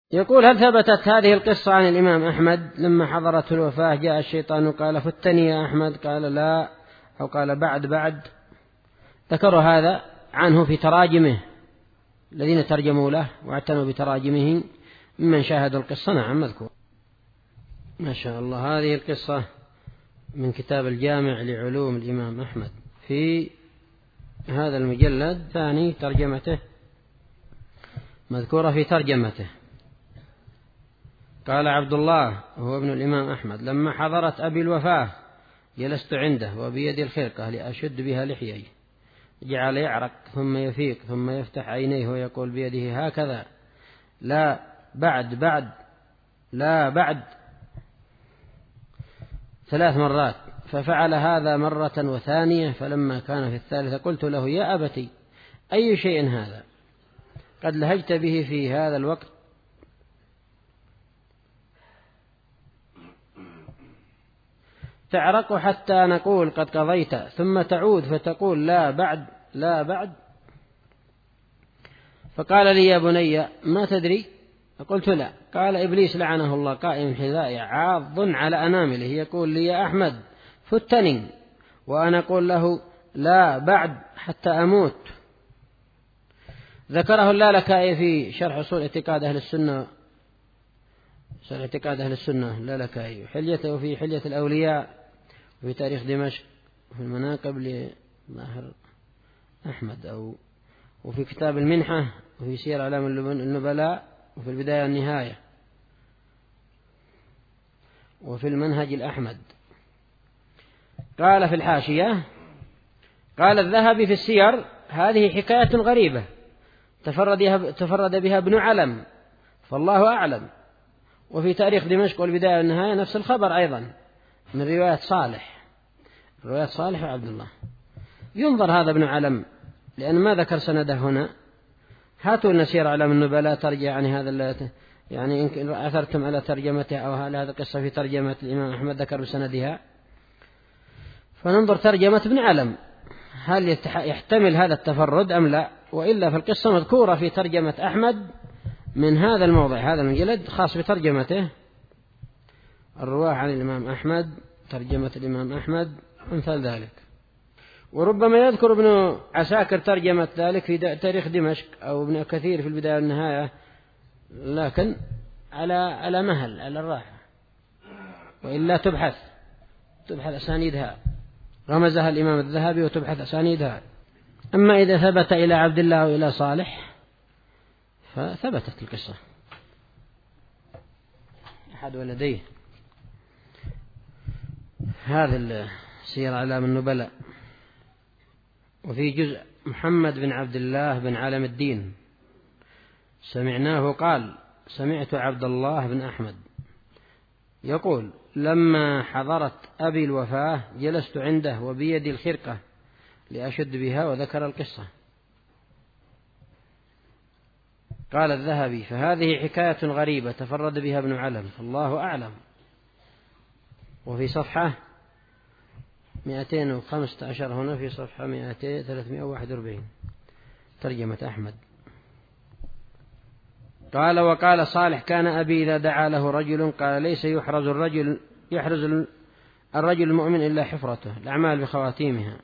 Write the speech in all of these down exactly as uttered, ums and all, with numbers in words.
يقول: هل ثبتت هذه القصة عن الإمام أحمد لما حضرته الوفاة جاء الشيطان وقال: فتني يا أحمد؟ قال: لا، أو قال: بعد بعد. ذكروا هذا عنه في تراجمه الذين ترجموا له واعتنوا بتراجمه ممن شاهدوا القصة. نعم مذكور. ما شاء الله. هذه القصة من كتاب الجامع لعلوم الإمام أحمد في هذا المجلد ثاني، ترجمته مذكورة في ترجمته. قال عبد الله هو ابن الإمام أحمد: لما حضرت أبي الوفاة جلست عنده وبيدي الخرقة لأشد بها لحيي، جعل يعرق ثم يفيق ثم يفتح عينيه ويقول بيده هكذا: لا بعد بعد، لا بعد، ثلاث مرات. ففعل هذا مرة وثانية، فلما كان في الثالثة قلت له: يا أبتي، أي شيء هذا؟ قد لهجت به في هذا الوقت. تعرق حتى نقول قد قضيت، ثم تعود فتقول لا بعد، لا بعد. فقال لي: يا بني، ما تدري؟ فقلت: لا. قال: إبليس لعنه الله قائم حذائي عاض على أنامله يقول لي: يا أحمد فتني، وأنا أقول له لا بعد حتى أموت. ذكره اللالكائي في شرح أصول اعتقاد أهل السنة، شرح اعتقاد أهل السنة اللالكائي، حليته في حلية الأولياء، وفي تاريخ دمشق، وفي المناقب لظاهر أحمد، أو وفي كتاب المنحة، وفي سير أعلام النبلاء، وفي البداية والنهاية، وفي المنهج الأحمد. قال في الحاشية: قال الذهبي في السير: هذه حكاية غريبة تفرد بها ابن علم، فالله أعلم. وفي تاريخ دمشق والبداية والنهاية نفس الخبر أيضا من رواية صالح، رواية صالح وعبد الله. ينظر هذا ابن علم، لأن ما ذكر سنده هنا. هاتوا نسير على من النبلاء ترجع عن هذا اللي يعني إن أثرتم على ترجمته أو على هذا القصة في ترجمة الإمام أحمد ذكر بسندها، فننظر ترجمة ابن علم هل يحتمل هذا التفرد أم لا. وإلا في القصة مذكورة في ترجمة أحمد من هذا الموضع، هذا المجلد خاص بترجمته، الرواه عن الإمام أحمد، ترجمة الإمام أحمد، أمثال ذلك. وربما يذكر ابن عساكر ترجمة ذلك في تاريخ دمشق، أو ابن كثير في البداية والنهاية، لكن على على مهل، على الراحة. وإلا تبحث تبحث أسانيدها، رمزها الإمام الذهبي وتبحث أسانيدها. أما إذا ثبت إلى عبد الله وإلى صالح فثبتت القصة. أحد ولديه هذا سير أعلام النبلاء. وفي جزء محمد بن عبد الله بن عالم الدين سمعناه قال: سمعت عبد الله بن أحمد يقول: لما حضرت أبي الوفاة جلست عنده وبيدي الخرقة لأشد بها، وذكر القصة. قال الذهبي: فهذه حكاية غريبة تفرد بها ابن علم، فالله أعلم. وفي صفحة مئتين وخمسة عشر هنا، في صفحة مئتين ثلاثمائة وواحد وأربعين ترجمة أحمد. قال: وقال صالح: كان أبي إذا دعا له رجل قال: ليس يحرز الرجل يحرز الرجل المؤمن إلا حفرته، الأعمال بخواتيمها.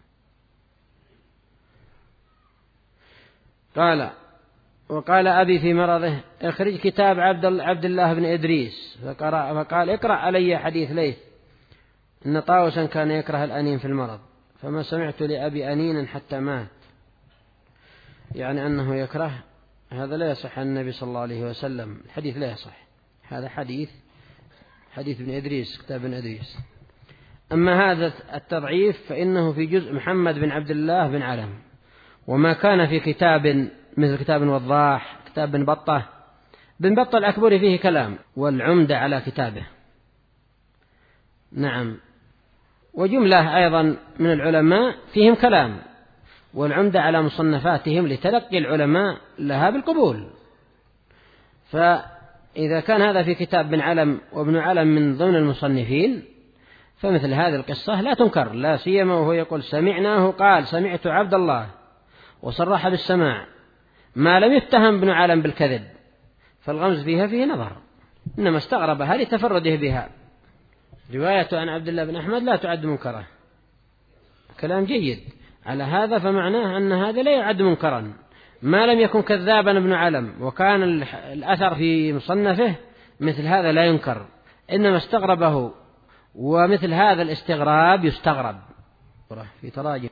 قال: وقال أبي في مرضه: اخرج كتاب عبد الله بن إدريس، فقرأ فقال: اقرأ علي حديث ليث إن طاووسا كان يكره الأنين في المرض، فما سمعت لأبي أنينا حتى مات. يعني أنه يكره، هذا لا يصح عن النبي صلى الله عليه وسلم، الحديث لا يصح، هذا حديث حديث ابن إدريس، كتاب ابن إدريس. أما هذا التضعيف فإنه في جزء محمد بن عبد الله بن علم، وما كان في كتاب مثل كتاب وضاح، كتاب بن بطة. بن بطة الأكبر فيه كلام، والعمدة على كتابه. نعم. وجملة أيضا من العلماء فيهم كلام، والعمدة على مصنفاتهم لتلقي العلماء لها بالقبول. فإذا كان هذا في كتاب بن علم، وابن علم من ضمن المصنفين، فمثل هذه القصة لا تنكر، لا سيما وهو يقول: سمعناه قال سمعت عبد الله، وصرح بالسماع، ما لم يتهم ابن علم بالكذب، فالغمز فيها فيه نظر، إنما استغربها لتفرده بها. رواية عن عبد الله بن أحمد لا تعد منكرة، كلام جيد. على هذا فمعناه أن هذا لا يعد منكرا ما لم يكن كذابا ابن علم، وكان الأثر في مصنفه مثل هذا لا ينكر، إنما استغربه، ومثل هذا الاستغراب يستغرب في تراجم.